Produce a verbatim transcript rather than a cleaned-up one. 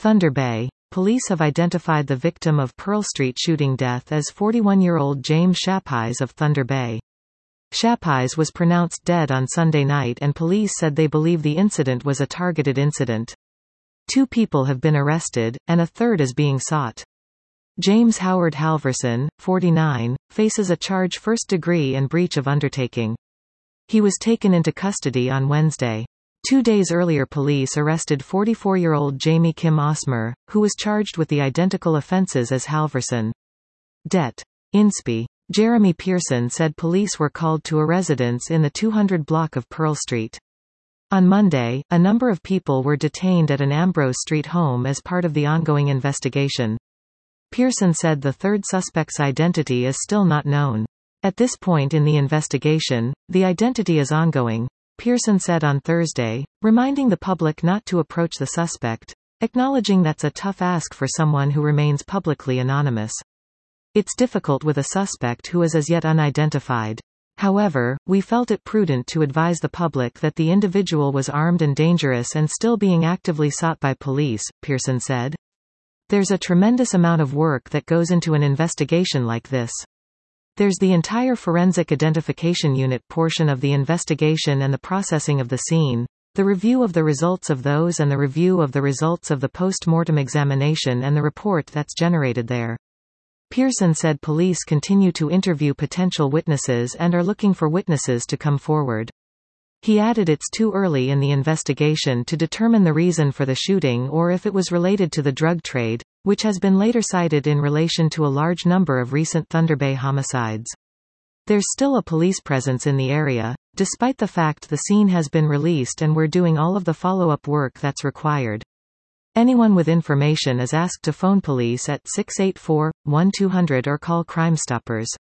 Thunder Bay. Police have identified the victim of Pearl Street shooting death as forty-one-year-old James Shappies of Thunder Bay. Shappies was pronounced dead on Sunday night and police said they believe the incident was a targeted incident. Two people have been arrested, and a third is being sought. James Howard Halverson, forty-nine, faces a charge first degree and breach of undertaking. He was taken into custody on Wednesday. Two days earlier police arrested forty-four-year-old Jamie Kim Osmer, who was charged with the identical offences as Halverson. Det. Inspi. Jeremy Pearson said police were called to a residence in the two hundred block of Pearl Street. On Monday, a number of people were detained at an Ambrose Street home as part of the ongoing investigation. Pearson said the third suspect's identity is still not known. At this point in the investigation, the identity is ongoing, Pearson said on Thursday, reminding the public not to approach the suspect, acknowledging that's a tough ask for someone who remains publicly anonymous. It's difficult with a suspect who is as yet unidentified. However, we felt it prudent to advise the public that the individual was armed and dangerous and still being actively sought by police, Pearson said. There's a tremendous amount of work that goes into an investigation like this. There's the entire forensic identification unit portion of the investigation and the processing of the scene, the review of the results of those and the review of the results of the post-mortem examination and the report that's generated there. Pearson said police continue to interview potential witnesses and are looking for witnesses to come forward. He added it's too early in the investigation to determine the reason for the shooting or if it was related to the drug trade, which has been later cited in relation to a large number of recent Thunder Bay homicides. There's still a police presence in the area, despite the fact the scene has been released and we're doing all of the follow-up work that's required. Anyone with information is asked to phone police at six eight four, one two zero zero or call Crime Stoppers.